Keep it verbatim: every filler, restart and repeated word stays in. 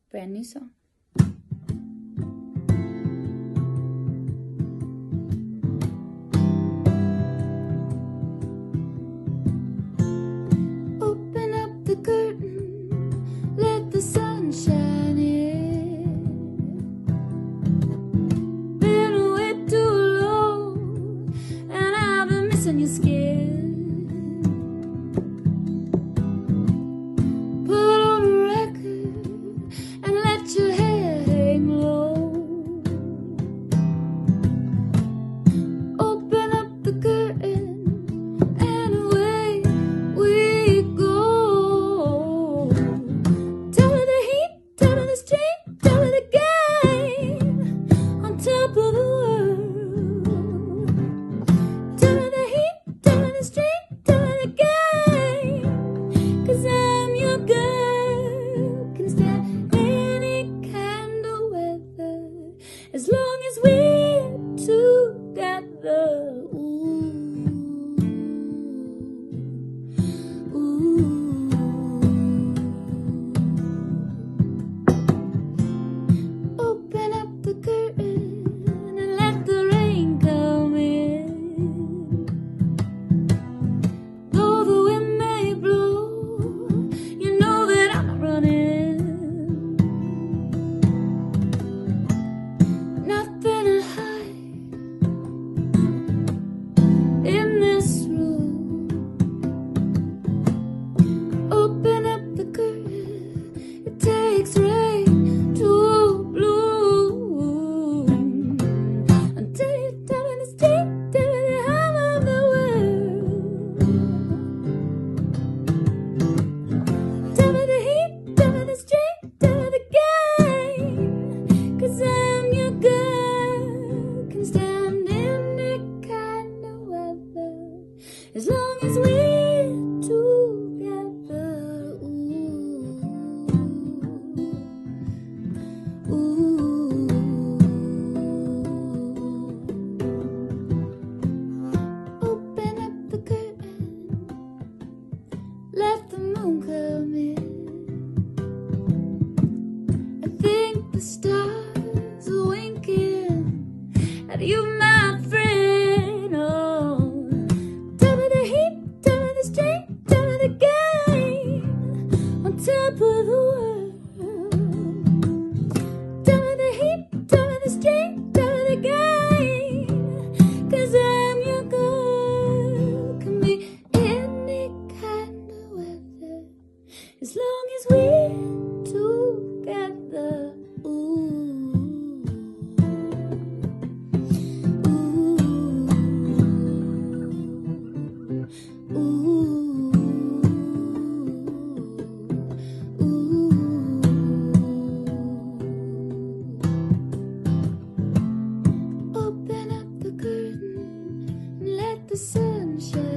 Brand new song. Open up the curtain, let the sun shine in. Been away too long, and I've been missing your skin. Put on a record and let your hair hang low. Open up the curtain and away we go. Tell her the heat, tell her the street, tell her the game on top of the world. Tell her the heat, tell her the street, tell her the game, 'cause I'm your girl, can stand any kind of weather as long as we're together. Ooh, ooh. Open up the curtain and let the rain come in. Though the wind may blow, you know that I'm not running. Nothing to hide in this room. Open up the curtain, it takes rain to bloom. Until you tell me the street, tell me the hum of the world. Tell me the heat, tell me the street, tell me the game, 'cause I'm your girl, can stand any kind of weather as long as we're together. Ooh, ooh. Open up the curtain, let the moon come in. I think the stars are winking at you, my friend. Oh, tell me the heat, tell me the street, tell me the game on top of the world. Tell me the heat, tell me the street, tell me the game, 'cause I'm your girl, can be any kind of weather as long as we're together. Ooh, ooh, ooh, ooh. Open up the curtain and let the sun shine.